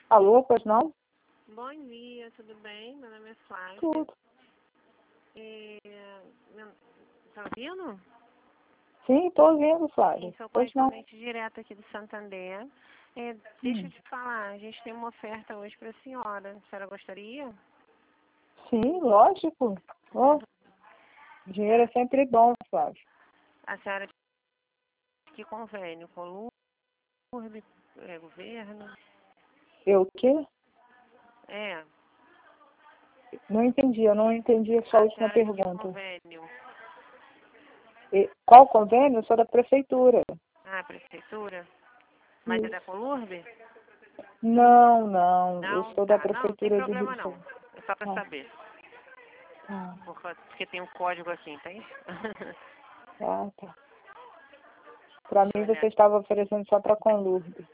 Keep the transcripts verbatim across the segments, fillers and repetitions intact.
Alô, pois não? Bom dia, tudo bem? Meu nome é Flávia. Tudo. É, meu, tá ouvindo? Sim, tô ouvindo, Flávia. Sim, sou Pois não. correspondente direto aqui do Santander. É, deixa Hum. eu te falar, a gente tem uma oferta hoje para a senhora. A senhora gostaria? Sim, lógico. Oh, dinheiro é sempre bom, Flávia. A senhora tem que convênio com Lourdes, é, governo? Eu o quê? É. Não entendi, eu não entendi a sua A última senhora tem que pergunta. convênio? E qual convênio? Eu sou da prefeitura. Ah, prefeitura? Mas é da Isso. Colurbe? Não, não. Eu Não? sou da Tá, não, não tem prefeitura de Rio problema de não. Janeiro. É só para Ah, saber. ah, Porque, porque tem um código aqui, entende? ah, tá. Pra Deixa eu mim olhar. você estava oferecendo só para Conlurde.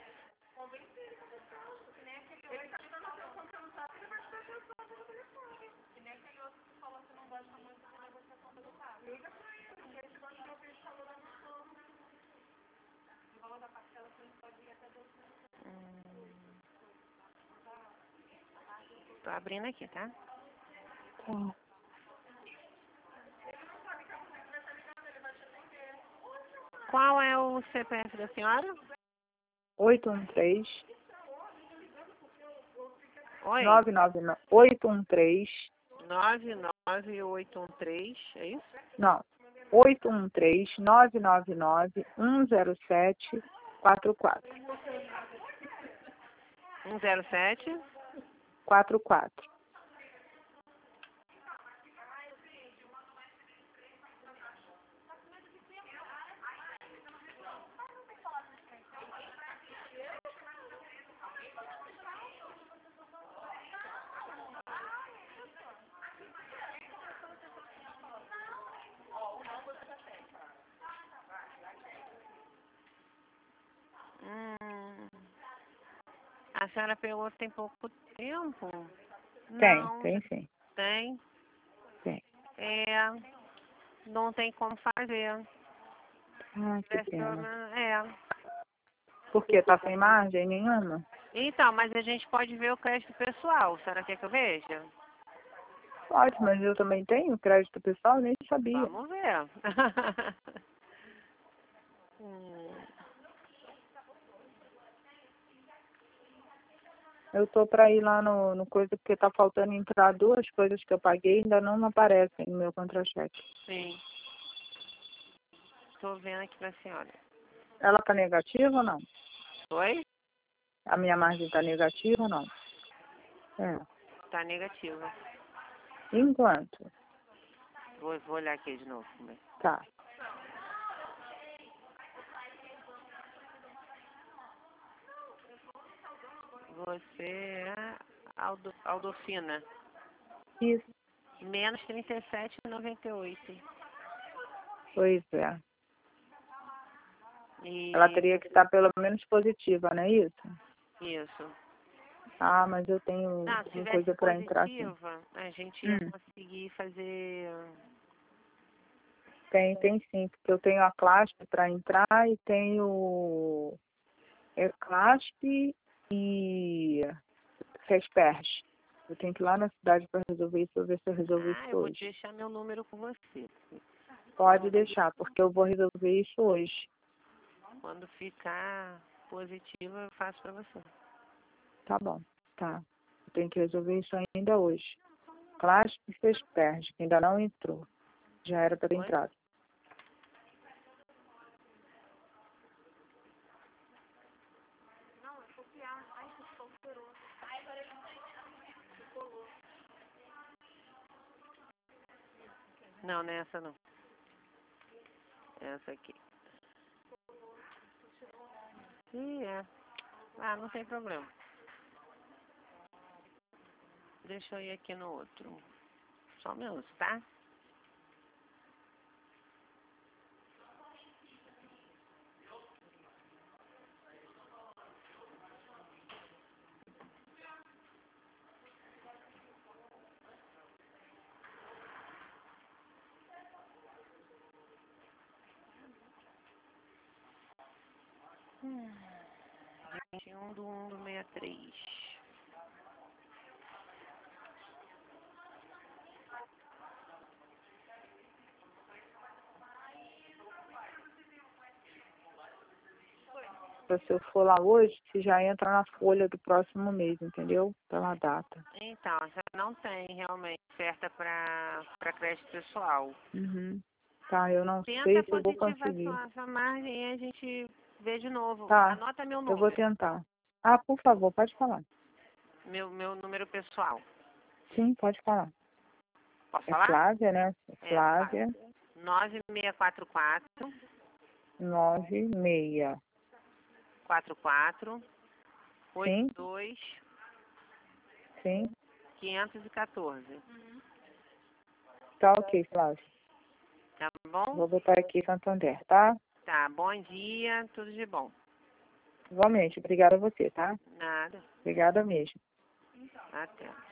Tô abrindo aqui, tá? Tá. Qual é o C P F da senhora? oito um três, Oi? nove nove nove, oito um três, nove nove oito um três, é isso? não, oito um três, nove nove nove, um zero sete, quatro quatro. um zero sete? quatro quatro. Hum, a senhora pegou tem pouco tempo? Tem, Não, tem sim. tem. Tem. É, não tem como fazer. Ah, que pena. Pressiona- É. Por quê? Tá sem margem nenhuma? Então, mas a gente pode ver o crédito pessoal. A senhora quer que eu veja? Pode, mas eu também tenho crédito pessoal, nem sabia. Vamos ver. hum. Eu tô para ir lá no, no coisa porque tá faltando entrar duas coisas que eu paguei e ainda não aparecem no meu contra-cheque. Sim. Estou vendo aqui para a senhora. Ela tá negativa ou não? Oi? A minha margem tá negativa ou não? É. Está negativa. Enquanto? Vou, vou olhar aqui de novo. Né? Tá. Você é Aldo, Aldofina. Isso. Menos trinta e sete e noventa e oito. Pois é. Ela E teria que estar pelo menos positiva, não é isso? isso. Ah, mas eu tenho Não, se uma tivesse coisa para entrar aqui. positiva, a gente ia Hum. conseguir fazer. Tem, tem sim, porque eu tenho a CLASP para entrar e tenho é, CLASP e Resperge. Eu tenho que ir lá na cidade para resolver isso, eu ver se eu resolvo Ah, isso eu vou te hoje. deixar meu número com você. Pode deixar, porque eu vou resolver isso hoje. Quando ficar positiva, eu faço para você. Tá bom, tá. Eu tenho que resolver isso ainda hoje. CLASP e Resperge, que ainda não entrou. Já era para ter Oi? entrado. Não, não é essa não. Essa aqui. Ih, é. Ah, não tem problema. Deixa eu ir aqui no outro. Só um minuto, tá? Hum. vinte e um do um do sessenta e três. Se eu for lá hoje, você já entra na folha do próximo mês, entendeu? Pela data. Então, já não tem realmente oferta para crédito pessoal. Uhum. Tá, eu não Tenta sei se eu vou positivar conseguir. sua, sua margem e a gente vê de novo. Tá, Anota meu eu vou número. tentar. Ah, por favor, pode falar. Meu, meu número pessoal. Sim, pode falar. Posso É falar? Flávia, né? É, Flávia, nove seis quatro quatro, nove seis. quatro quatro, Sim, oito dois, sim. quinhentos e quatorze. Tá ok, Flávia. Tá bom? Vou botar aqui Santander, tá? Tá, bom dia, tudo de bom. Igualmente, obrigada a você, tá? Nada, Obrigada mesmo. até.